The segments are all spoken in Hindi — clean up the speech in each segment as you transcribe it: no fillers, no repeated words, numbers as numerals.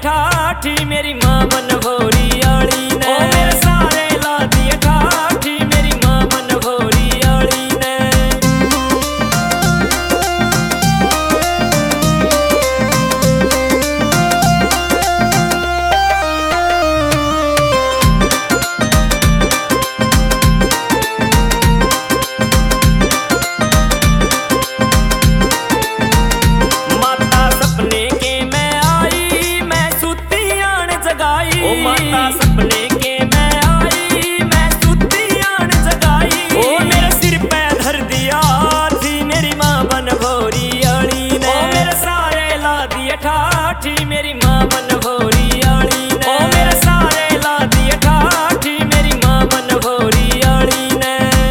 ठाठी मेरी माँ मन भोरी आड़ी ने। ओ मेरे सारे ला दिए ठाठी मेरी माँ मन भोरी आड़ी ने। माता सपने के मैं आई मैं सुती आन जगाई। ओ माता सपने के मैं आई मैं सुती आन जगाई। ओ मेरे सिर पे धर दिया थी मेरी माँ बन भोरी आड़ी ने। ओ मेरे सारे ला दिए ठाठी मेरी माँ बन भोरी आड़ी ने। ओ मेरे सारे ला दिए ठाठी मेरी माँ बन भोरी आड़ी ने।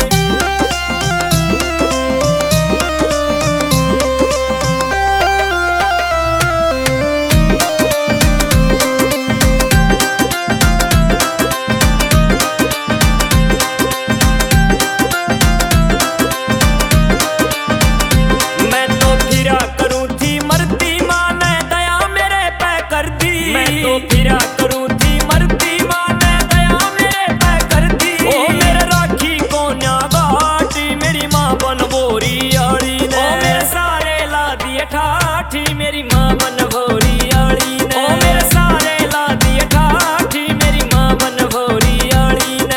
मैं तो फिरा करूं थी मरती माँ ने दया मेरे पे कर दी। मैं तो फिरा करूं थी मरती माँ ने दया मेरे पे कर दी। ओ मेरे राखी को न्या बाटी मेरी माँ बन भोरी आड़ी ने। ओ मेरे सारे ला दिए ठाठी मेरी माँ बन भोरी आड़ी ने। ओ मेरे सारे ला दिए ठाठी मेरी माँ बन भोरी आड़ी ने।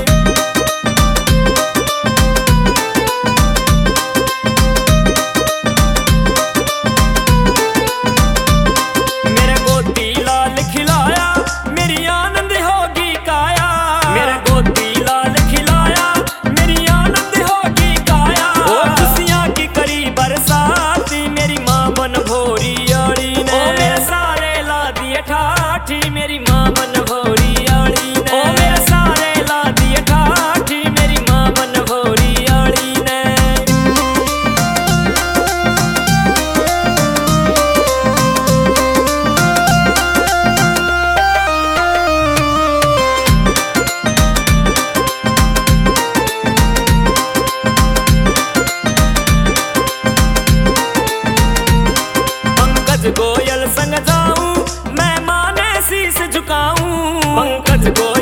मेरे गोदी लाल खिलाया मेरी आनंद होगी काया। मेरे गोदी लाल खिलाया मेरी आनंद होगी काया। ओ खुशियाँ की करी बरसाती मेरी माँ बन भोरी आड़ी ने। ओ मेरे सारे ला दिए ठाठी मेरी माँ बन भोरी आड़ी ने। ओ मेरे सारे ला दिए ठाठी मेरी माँ बन भोरी आड़ी ने। पंकज गोयल संग जाऊं मैं माने शीश झुकाऊं। पंकज गोयल